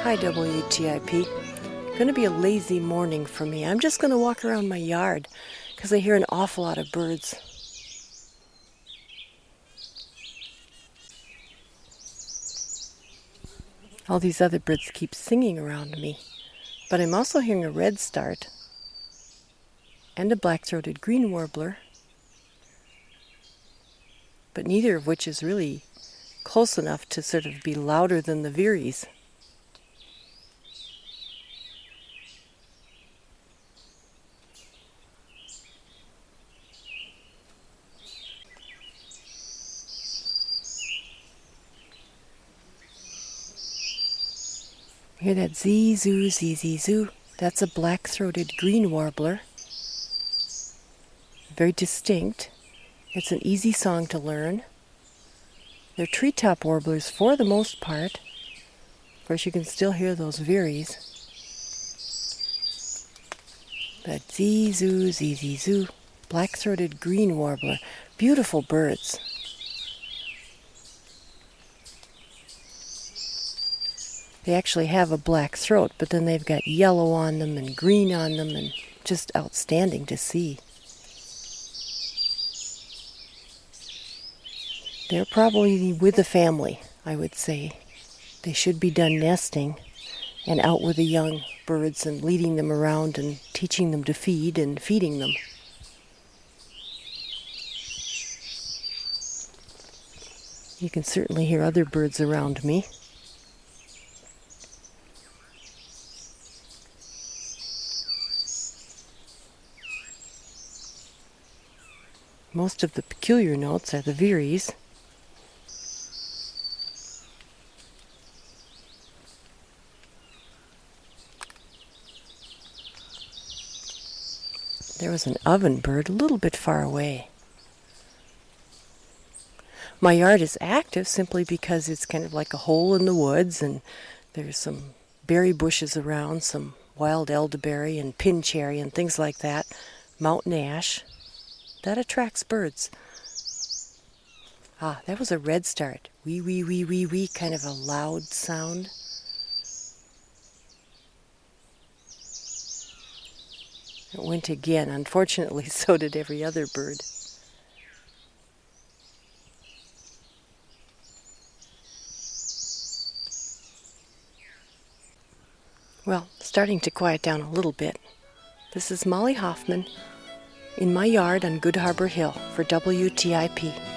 Hi, WTIP. Gonna be a lazy morning for me. I'm just gonna walk around my yard because I hear an awful lot of birds. All these other birds keep singing around me, but I'm also hearing a redstart and a black-throated green warbler, but neither of which is really close enough to sort of be louder than the veeries. Hear that zee-zoo, zee-zee-zoo? That's a black-throated green warbler. Very distinct. It's an easy song to learn. They're treetop warblers for the most part. Of course, you can still hear those veeries. But zee-zoo, zee-zee-zoo, black-throated green warbler. Beautiful birds. They actually have a black throat, but then they've got yellow on them and green on them, and just outstanding to see. They're probably with the family, I would say. They should be done nesting and out with the young birds and leading them around and teaching them to feed and feeding them. You can certainly hear other birds around me. Most of the peculiar notes are the veeries. There was an ovenbird a little bit far away. My yard is active simply because it's kind of like a hole in the woods, and there's some berry bushes around, some wild elderberry and pin cherry and things like that, mountain ash. That attracts birds. Ah, that was a redstart. Wee, wee, wee, wee, wee, kind of a loud sound. It went again. Unfortunately, so did every other bird. Well, starting to quiet down a little bit. This is Molly Hoffman in my yard on Good Harbor Hill for WTIP.